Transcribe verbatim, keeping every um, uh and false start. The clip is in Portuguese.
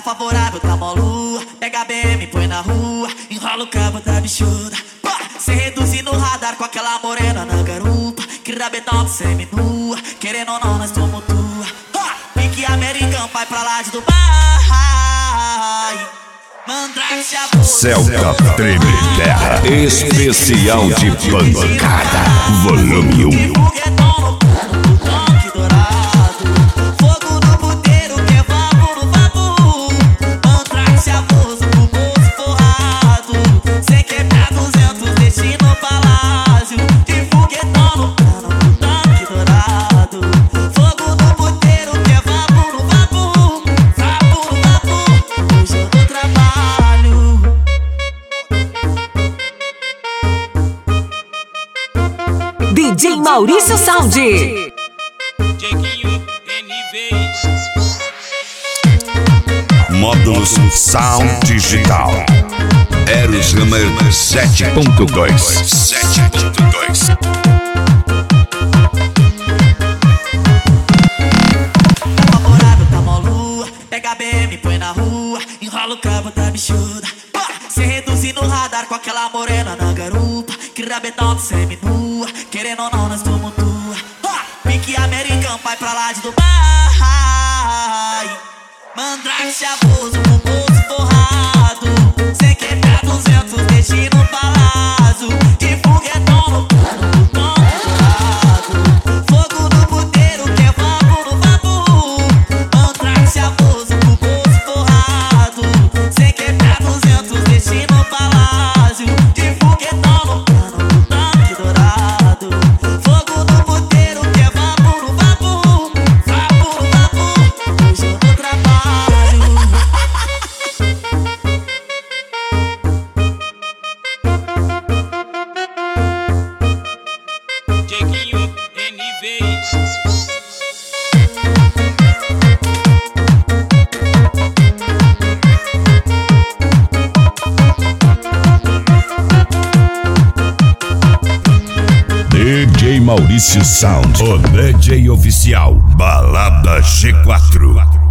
favorável, tá molu. Pega a B M, põe na rua, enrola o cabo da bichuda. Cê reduzir no radar com aquela morena na garupa, que rabetão semi-nua, querendo ou não nós tumultua. Pique americano, vai pra lá de Dubai. Mandrake a Celta Treme Terra, especial de pancada, volume um. D J Maurício Sound. Módulos Sound Digital. Eros Hammer sete ponto dois. sete ponto dois. Tá favorável, tá molu. Pega a B M, põe na rua, enrola o cabo da bichuda. Cê reduzir no radar com aquela morena na garupa, que rabetão semi-nua, querendo ou não nós tumultua. Pique americano, vai pra lá de Dubai. Mandrake chavoso, com o bolso forrado, cê quebra duzentos, deixe no palácio. De foguetão no cano, no tonto dourado. Fogo no puteiro, que é vapo no vapo. Mandrake chavoso, com o bolso forrado, cê quebra duzentos, deixe no palácio. De foguetão no cano, no tonto dourado. Fogo no puteiro, que é vapo no vapo. Vapo no vapo, hoje eu vou trabalho. D J Maurício Sound, o D J oficial, Balada G quatro.